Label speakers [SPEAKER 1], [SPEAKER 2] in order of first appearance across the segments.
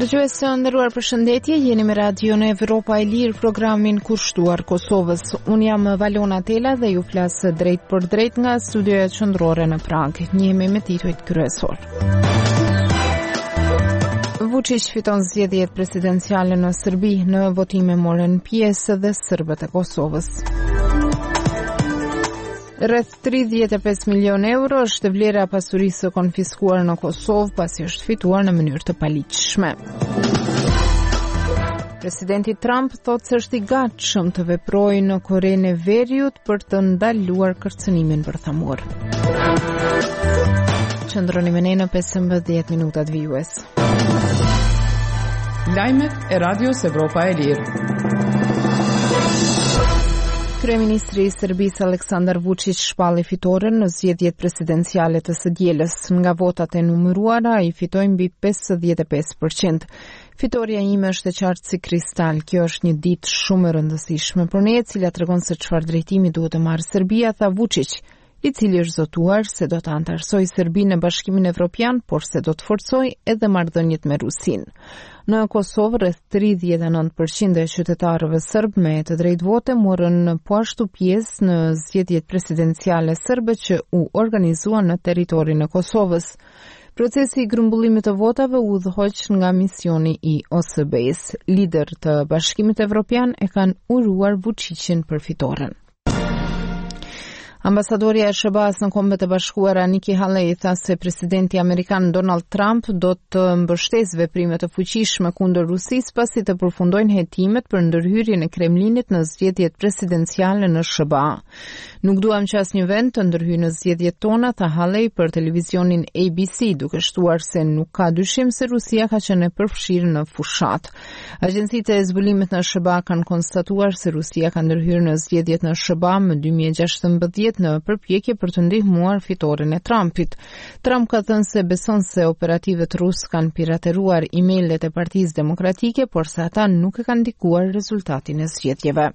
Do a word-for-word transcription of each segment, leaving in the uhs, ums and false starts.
[SPEAKER 1] Dëgjues të nderuar, përshëndetje, jeni me radion Evropa e Lirë, programin kushtuar Kosovës. Unë jam Valona Tela dhe ju flas drejt për drejt nga studioja qendrore në Prag. Njihemi me titujt kryesor. Vučić fiton zgjedhjet presidenciale në Serbi, në votime morën pjesë dhe serbët e Kosovës. Rreth tridhjetë e pesë milionë euro është vlera e pasurisë së konfiskuar në Kosovë pasi është fituar në mënyrë të paligjshme. Presidenti Trump thotë se është i gatshëm të veprojë në Korenë e Veriut për të ndaluar kërcënimin bërthamor. Qëndroni me ne në pesëmbëdhjetë minutat vijues.
[SPEAKER 2] Lajmet e Radios Evropa e Lirë.
[SPEAKER 1] Kryeministri i Serbisë Aleksandar Vučić shpalli fitoren në zgjedhjet presidenciale të së dielës. Nga votat e numëruara ai fitoi mbi pesëdhjetë e pesë përqind. Fitoria ime është e qartë si kristal. Kjo është një ditë shumë e rëndësishme për ne, e cila tregon se çfarë drejtimi duhet të marrë Serbia, tha Vučić, i cili është zotuar se do të anëtarësoj Serbinë në Bashkimin Evropian, por se do të forcoj edhe marrëdhëniet me Rusinë. Në Kosovë, rreth tridhjetë e nëntë përqind e qytetarëve serb me të drejtë vote morën po ashtu pjesë në zgjedhjet presidenciale serbe që u organizuan në territorin e Kosovës. Procesi i grumbullimit të votave u udhëhoq nga misioni i O S B-s. Lider të Bashkimit Evropian e kanë uruar Vučićin për fitoren. Ambasadorja e S B A-s në Kombet e Bashkuara Nikki Haley tha se presidenti amerikan Donald Trump do të mbështesë veprime të fuqishme kundër Rusisë pasi të përfundojnë hetimet për ndërhyrjen e Kremlinit në zgjedhjet presidenciale në S B A. Nuk duam që asnjë vend të ndërhyjë në zgjedhjet tona, tha Haley për televizionin A B C, duke shtuar se nuk ka dyshim se Rusia ka qenë e përfshirë në fushat. Agjencitë e zbulimit në S B A kanë konstatuar se Rusia ka ndërhyrë në zgjedhjet në S B A më dy mijë e gjashtëmbëdhjetë në përpjekje për të ndihmuar fitoren e Trumpit. Trump ka thënë se beson se operativet rus kanë pirateruar emailët e Partisë Demokratike, por se ata nuk e kanë ndikuar rezultatin e zgjedhjeve.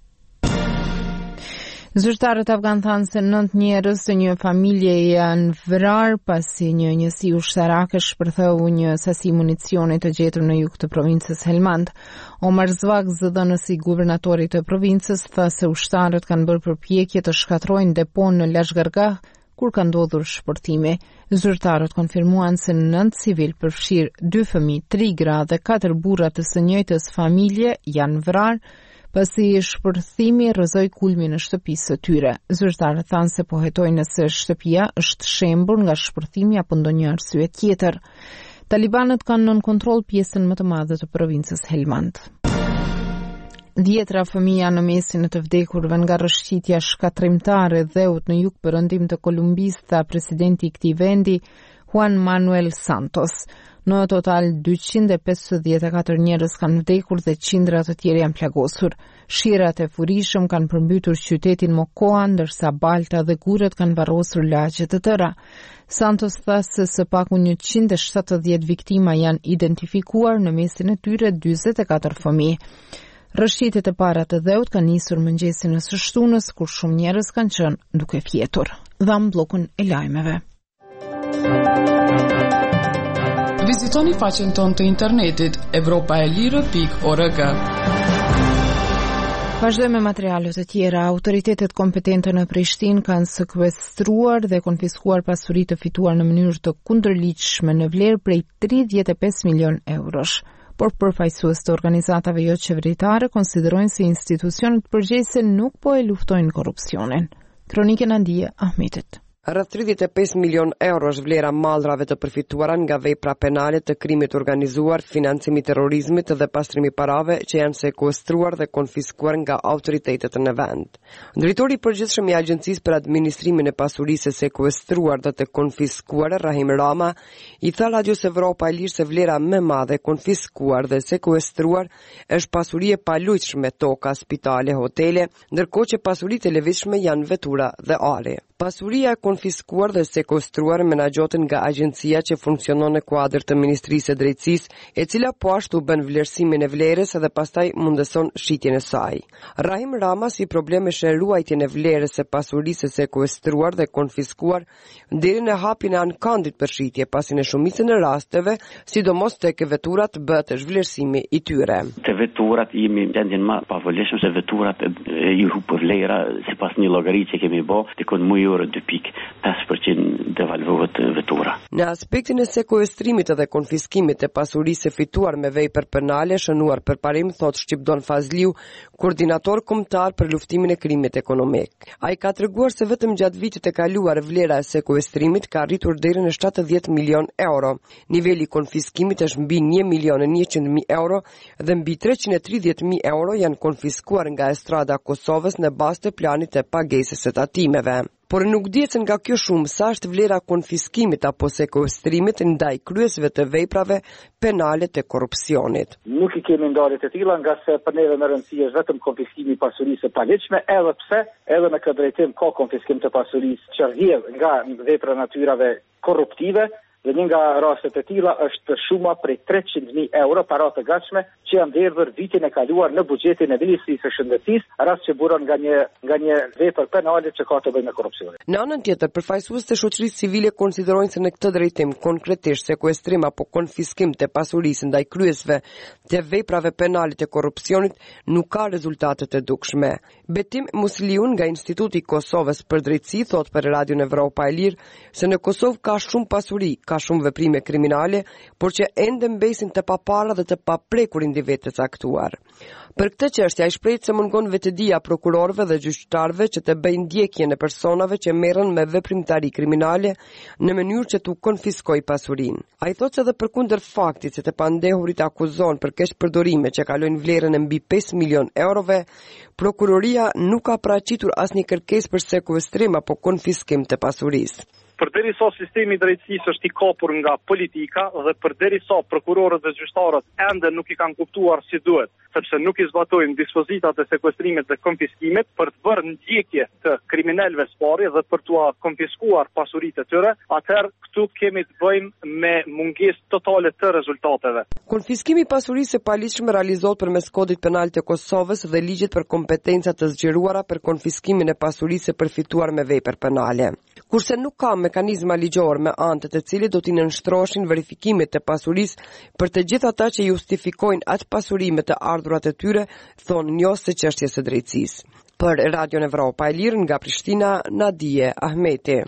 [SPEAKER 1] Zyrtarët afgan thanë se nëntë njerëz të një familje janë vrarë pasi një njësi ushtarake shpërtheu një sasi municioni të gjetur në jug të provincës Helmand. Omar Zvak, zëdhënësi i guvernatorit të provincës, tha se ushtarët kanë bërë përpjekje të shkatrojnë depon në Lashgargah kur ka ndodhur shpërtimi. Zyrtarët konfirmuan se nëntë civil përfshirë dy fëmijë, tri gra dhe katër burra të së njëjtës familje janë vrarë pasi shpërthimi rrëzoi kulmin e shtëpisë së tyre. Zyrtarët thanë se po hetojnë se shtëpia është shembur nga shpërthimi apo ndonjë arsye tjetër. Talibanët kanë nën kontroll pjesën më të madhe të provincës Helmand. Dhjetra fëmija në mesin e të vdekurve nga rrëshqitja shkatrimtare dheut në jug perëndim të Kolumbisë, tha presidenti i këtij vendi, Juan Manuel Santos. Në total dyqind e pesëdhjetë e katër njerëz kanë vdekur dhe qindra të tjerë janë plagosur. Shirat e furishëm kanë përmbytur qytetin Mocoa, ndërsa balta dhe guret kanë varrosur lagje të tëra. Santos tha se së paku njëqind e shtatëdhjetë viktima janë identifikuar, në mesin e tyre dyzet e katër fëmijë. Rrëshqitjet e para të dheut kanë nisur mëngjesin e së shtunës, kur shumë njerëz kanë qenë duke fjetur. Dham bllokun e lajmeve.
[SPEAKER 2] Vizitoni faqen tonë të internetit evropaelire pikë org.
[SPEAKER 1] Vazhdojmë me materialet e tjera. Autoritetet kompetente në Prishtinë kanë sekuestruar dhe konfiskuar pasuri të fituar në mënyrë të kundërligjshme në vlerë prej tridhjetë e pesë milion eurosh. Por përfaqësues të organizatave jo qeveritare konsiderojnë se institucionet përgjegjëse nuk po e luftojnë korrupsionin. Kronikën Andie Ahmetit.
[SPEAKER 3] Rreth tridhjetë e pesë milion euro është vlera mallrave të përfituara nga vepra penale të krimit organizuar, financimi i terrorizmit dhe pastrimi parave që janë sekuestruar dhe konfiskuar nga autoritetet në vend. Drejtori i përgjithshëm i Agjencisë për Administrimin e Pasurisë së Sekuestruar dhe të Konfiskuar, Rahim Rama, i tha Radios Evropa e Lirë se vlera më e madhe konfiskuar dhe sekuestruar është pasuri e palujtshme, toka, spitale, hotele, ndërkohë që pasuritë e lëvizshme janë vetura dhe are. Pasuria e konfiskuar dhe sekuestruar menaxhoten nga agjencia që funksionon në kuadër të Ministrisë së Drejtësisë, e cila po ashtu bën vlerësimin e vlerës dhe pastaj mundëson shitjen e saj. Rahim Rama si problemesh në ruajtjen e vlerës së pasurisë së sekuestruar dhe konfiskuar deri në hapjen e ankandit për shitje, pasi në shumicën e rasteve, sidomos tek veturat, bëhet zhvlerësimi i tyre.
[SPEAKER 4] Te veturat jemi gjendjen më pavolishme se veturat i hup vlera sipas një llogarie që kemi bë, dikon më euro dy pikë pesë përqind devalvohet vetura.
[SPEAKER 3] Në aspektin e sekuestrimit dhe konfiskimit të pasurisë së fituar me vepër penale shënuar për parim, thot Shqipdon Fazliu, koordinator kombëtar për luftimin e krimit ekonomik. Ai ka treguar se vetëm gjatë vitit të kaluar vlera e sekuestrimit ka arritur deri në shtatëdhjetë milion euro. Niveli i konfiskimit është mbi një milion e njëqind mijë euro dhe mbi treqind e tridhjetë mijë euro janë konfiskuar nga Estrada Kosovës në bazë të planit të pagesës së tatimeve. Por nuk dihet se nga kjo shumë sa është vlera konfiskimit apo sekuestrimit ndaj kryesve të veprave penale të korrupsionit.
[SPEAKER 5] Nuk i kemi ndarje të tilla, nga se për neve më rëndësishme është vetëm konfiskimi i pasurisë së paligjshme, edhe pse edhe në këtë drejtim ka konfiskim të pasurisë që rrjedh nga vepra natyrave korruptive. Dhe një nga rastet e tilla është shuma prej treqind mijë euro para të gatshme që janë derdhur vitin e kaluar në buxhetin e Ministrisë së Shëndetësisë, rast që buron nga një nga një vepër penale që ka të bëjë me korrupsionin.
[SPEAKER 3] Në anën tjetër, përfaqësues të shoqërisë civile konsiderojnë se në këtë drejtim, konkretisht sekuestrim apo konfiskim të pasurisë ndaj kryesve të veprave penale të korrupsionit, nuk ka rezultate të dukshme. Betim Musliun nga Instituti i Kosovës për Drejtësi thot për Radion Evropa e Lirë se në Kosovë ka shumë pasuri, ka shumë veprime kriminale, por që ende mbesin të papara dhe të paprekur individ të caktuar. Për këtë çështje ai shpreh se mungon vetëdia prokurorëve dhe gjyqtarëve që të bëjnë ndjekje në personave që merren me veprimtari kriminale në mënyrë që t'u konfiskojë pasurinë. Ai thotë se edhe përkundër faktit se të pandehurit akuzon për keq përdorime që kalojnë vlerën e mbi pesë milion eurove, prokuroria nuk ka paraqitur asnjë kërkesë për sekuestrim apo konfiskim të pasurisë.
[SPEAKER 6] Përderisa sistemi i drejtësisë është i kapur nga politika dhe përderisa prokurorët dhe gjyqtarët ende nuk i kanë kuptuar si duhet, sepse nuk i zbatojnë dispozitat e sekuestrimit dhe konfiskimit për të bërë ndjekje të kriminalëve së dhe për t'u konfiskuar pasuritë e tyre, atëherë këtu kemi të bëjmë me mungesë totale të rezultateve.
[SPEAKER 3] Konfiskimi i pasurisë së paligjshme realizohet përmes Kodit Penal të Kosovës dhe ligjit për kompetenca të zgjeruara për konfiskimin e pasurisë së përfituar me vepër penale. Kurse nuk ka mekanizma ligjor me anë të cilit do t'i nënshtrohen verifikimet të pasurisë për të gjithë ata që justifikojnë atë pasuri me të ardhurat e tyre, thonë njohës së çështjes së drejtësisë. Për Radion Evropa e Lirë nga Prishtina, Nadije Ahmeti.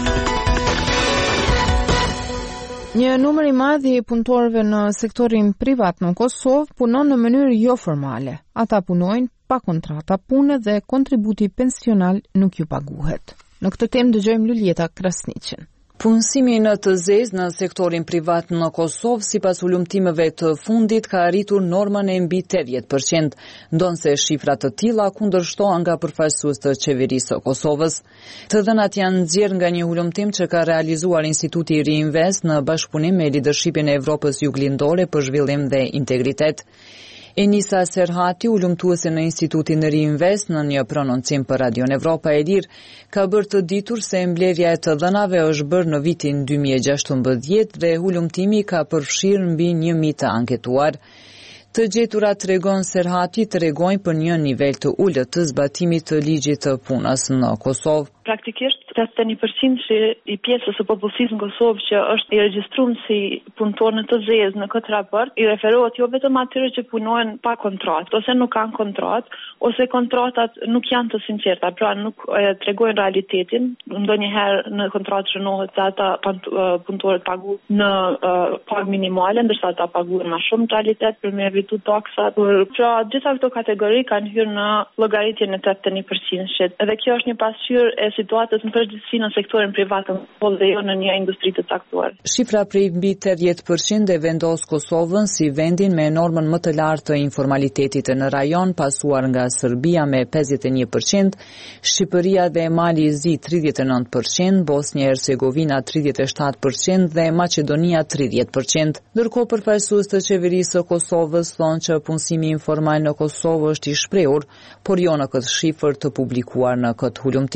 [SPEAKER 1] Një numër i madh i punëtorëve në sektorin privat në Kosovë punon në mënyrë jo formale. Ata punojnë pa kontrata pune dhe kontributi pensional nuk ju paguhet. Në këtë temë dëgjojmë Luljeta Krasniqin.
[SPEAKER 7] Punësimi në të zezë në sektorin privat në Kosovë sipas ulëmtimeve të fundit ka arritur normën e mbi tetëdhjetë përqind, ndonse shifra të tilla kundërshtohen nga përfaqësues të qeverisë së Kosovës. Të dhënat janë nxjerrë nga një ulëmtim që ka realizuar Instituti Reinvest në bashkëpunim me Lidershipin e Evropës Juglindore për Zhvillim dhe Integritet. Enisa Serhati, ulëmtuese në Institutin Reinvest, në një prononcim për Radion Evropa e Lirë, ka bërë të ditur se mbledhja e të dhënave është bërë në vitin dy mijë e gjashtëmbëdhjetë dhe ulëmtimi ka përfshirë mbi një mijë të anketuar. Të gjeturat tregon Serhati tregojnë për një nivel të ulët të zbatimit të ligjit të punës në Kosovë.
[SPEAKER 8] Praktikisht tetëdhjetë e një përqind i pjesës së popullsisë në Kosovë që është i regjistruar si punëtor në të zezë në këtë raport, i referohet jo vetëm atyre që punojnë pa kontratë, ose nuk kanë kontratë, ose kontratat nuk janë të sinqerta, pra nuk e tregojnë realitetin. Ndonjëherë në kontratë shënohet se ata punëtorët paguhen në uh, pagë minimale, ndërsa ata paguhen më shumë në realitet për me evitu taksat. Pra gjitha këto kategori kanë hyrë në llogaritjen e tetëdhjetë e një përqind. Edhe kjo është një pasqyrë e situatës në përgjithësi në sektorin privat dhe jo në një industri të caktuar.
[SPEAKER 7] Shifra prej mbi tetëdhjetë përqind e vendos Kosovën si vendin me normën më të lartë të informalitetit në rajon, pasuar nga Serbia me pesëdhjetë e një përqind, Shqipëria dhe Mali i Zi tridhjetë e nëntë përqind, Bosnia e Hercegovina tridhjetë e shtatë përqind dhe Maqedonia tridhjetë përqind. Ndërkohë përfaqësues të qeverisë së Kosovës thonë që punësimi informal në Kosovë është i shprehur, por jo në këtë shifër të publikuar në këtë ulëmtim.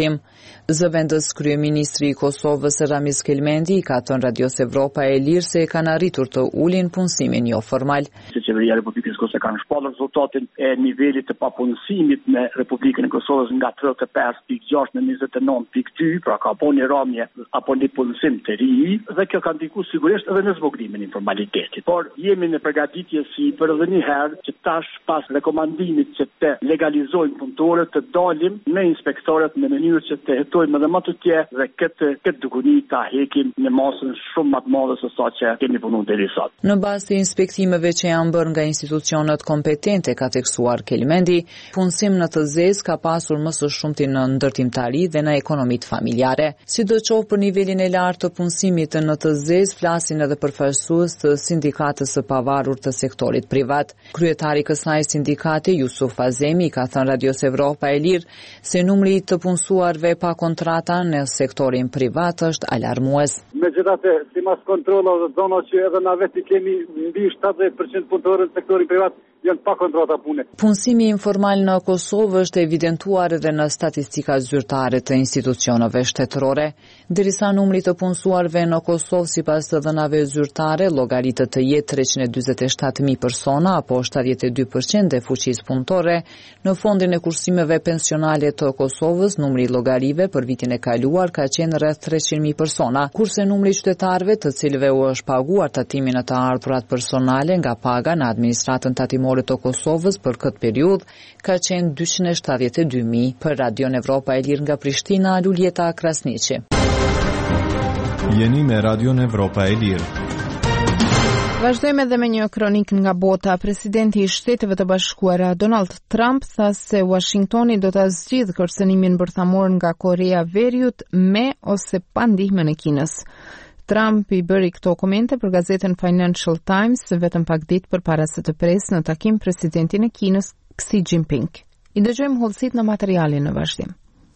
[SPEAKER 7] Zëvendës kryeministri i Kosovës Ramiz Kelmendi i ka thënë Radios Evropa e Lirë se kanë arritur të ulin punësimin jo formal.
[SPEAKER 9] Se qeveria e Republikës Kosovës kanë shpallur rezultatin e nivelit të papunësimit në Republikën e Kosovës nga tridhjetë e pesë pikë gjashtë në njëzet e nëntë pikë dy, pra ka po një ramje apo një punësim të ri, dhe kjo ka ndikuar sigurisht edhe në zvogëlimin e informalitetit. Por jemi në përgatitje si për edhe një herë që tash pas rekomandimit që të legalizojmë punëtorët të dalim me inspektorët në mënyrë që të hetojmë edhe më të tjerë dhe këtë këtë dukuni ta hekim në masën shumë më të madhe se sa që kemi punuar deri sot.
[SPEAKER 7] Në bazë të inspektimeve që janë bërë nga institucionet kompetente, ka tekstuar Kelmendi, punësim në të zezë ka pasur më së shumti në ndërtimtari dhe në ekonomitë familjare. Sidoqoftë për nivelin e lartë të punësimit në të zezë flasin edhe përfaqësues të sindikatës së pavarur të sektorit privat. Kryetari i kësaj sindikate, Jusuf Azemi, ka thënë Radios Evropa e Lirë se numri i të punësuarve pa kontrata në sektorin privat është alarmues.
[SPEAKER 6] Megjithatë, sipas kontrollave dhe zona që edhe na vetë kemi mbi shtatëdhjetë përqind punëtorë në sektorin privat janë pa kontrata pune.
[SPEAKER 7] Punësimi informal në Kosovë është evidentuar edhe në statistika zyrtare të institucioneve shtetërore, derisa numri të punësuarve në Kosovë sipas të dhënave zyrtare llogaritet të jetë treqind e dyzet e shtatë mijë persona apo shtatëdhjetë e dy përqind e fuqisë punëtore. Në fondin e kursimeve pensionale të Kosovës, numri i llogarive për vitin e kaluar ka qenë rreth treqind mijë persona, kurse numri i qytetarëve të cilëve u është paguar tatimin e të ardhurat personale nga paga në administratën tatimore të Kosovës për këtë periudhë ka qenë dyqind e shtatëdhjetë e dy mijë. Për Radion Evropa e Lirë nga Prishtina, Luljeta Krasniqi.
[SPEAKER 10] Jeni me Radion Evropa e Lirë.
[SPEAKER 1] Vazhdojmë edhe me një kronik nga bota. Presidenti i Shteteve të Bashkuara Donald Trump tha se Washingtoni do ta zgjidhë kërcënimin bërthamor nga Korea e Veriut me ose pa ndihmën e Kinës. Trump i bëri këto komente për gazetën Financial Times vetëm pak ditë përpara se të presë në takim presidentin e Kinës Xi Jinping. I dëgjojmë hollësit në materialin në vazhdim.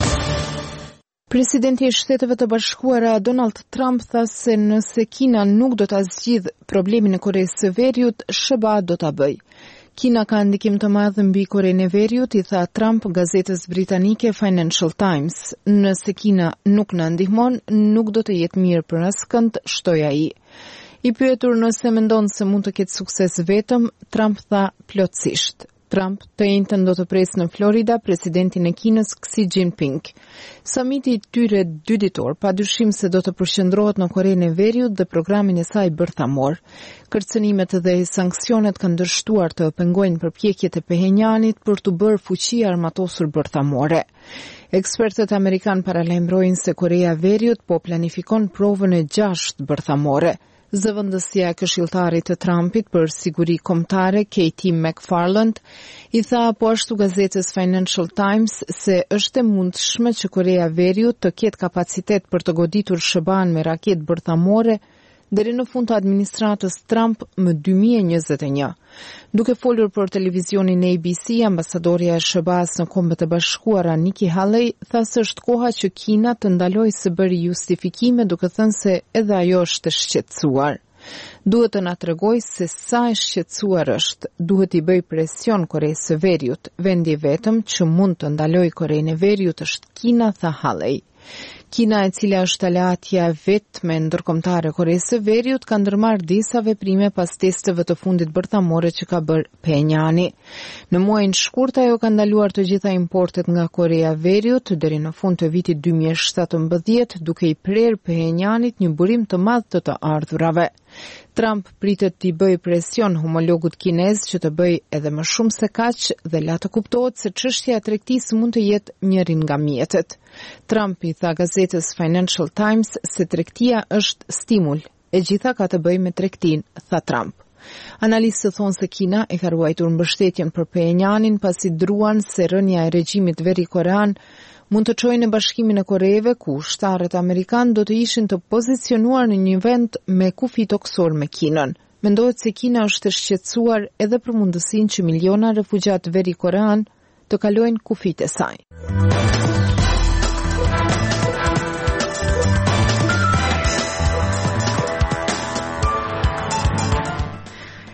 [SPEAKER 1] Presidenti i Shteteve të Bashkuara Donald Trump tha se nëse Kina nuk do ta zgjidhë problemin e Koreas së Veriut, S B A do ta bëjë. Kina ka ndikim të madh mbi Korenë e Veriut, i tha Trump gazetës britanike Financial Times. Nëse Kina nuk na ndihmon, nuk do të jetë mirë për askënd, shtoi ai. I pyetur nëse mendon se mund të ketë sukses vetëm, Trump tha plotësisht. Trump të njëjtën do të presë në Florida presidentin e Kinës Xi Jinping. Samiti i tyre dy ditor padyshim se do të përqendrohet në Korenë e Veriut dhe programin e saj bërthamor. Kërcënimet dhe sanksionet kanë dështuar të pengojnë përpjekjet e Pehenjanit për të bërë fuqi armatosur bërthamore. Ekspertët amerikan paralajmërojnë se Korea e Veriut po planifikon provën e gjashtë bërthamore. Zëvendësia e këshilltarit të Trumpit për siguri kombëtare, Katie McFarland, i tha po ashtu gazetës Financial Times se është e mundshme që Korea e Veriut të ketë kapacitet për të goditur S B A-n me raketë bërthamore deri në fund të administratës Trump më dy mijë e njëzet e një. Duke folur për televizionin A B C, ambasadorja e S B A-s në Kombet e Bashkuara Nikki Haley tha se është koha që Kina të ndalojë së bëri justifikime duke thënë se edhe ajo është e shqetësuar. Duhet të na tregojë se sa e shqetësuar është. Duhet i bëj presion Koreas së Veriut. Vendi vetëm që mund të ndalojë Korenë e Veriut është Kina, tha Haley. Kina, e cila është aleatja vetme ndërkombëtare e Koreas së Veriut, ka ndërmarrë disa veprime pas testeve të fundit bërthamore që ka bërë Pyongyang. Në muajin shkurt ajo ka ndaluar të gjitha importet nga Korea e Veriut deri në fund të vitit dy mijë e shtatëmbëdhjetë, duke i prerë Pyongyangit një burim të madh të të ardhurave. Trump pritet t'i bëjë presion homologut kinez që të bëjë edhe më shumë se kaq dhe la të kuptohet se çështja e tregtisë mund të jetë njërin nga mjetet. Trump i tha gazetës Financial Times se tregtia është stimul, e gjitha ka të bëjë me tregtinë, tha Trump. Analistët thonë se Kina e ka ruajtur mbështetjen për Pyongyangin pasi druan se rënja e regjimit verikorean mund të çojë në Bashkimin e Koreve, ku ushtarët amerikan do të ishin të pozicionuar në një vend me kufi toksor me Kinën. Mendohet se Kina është e shqetësuar edhe për mundësinë që miliona refugjat verikorean të kalojnë kufit e saj.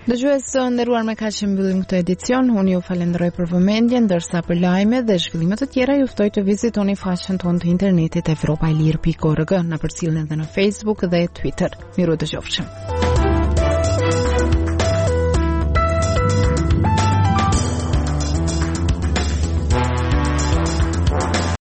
[SPEAKER 1] Dëgjues të nderuar, me kaq që mbyllim këtë edicion. Unë ju falenderoj për vëmendjen, ndërsa për lajme dhe zhvillime të tjera ju ftoj të vizitoni faqen tonë të internetit evropa e lirë pikë org, na përcjellni edhe në Facebook dhe Twitter. Miru dëgjofshim.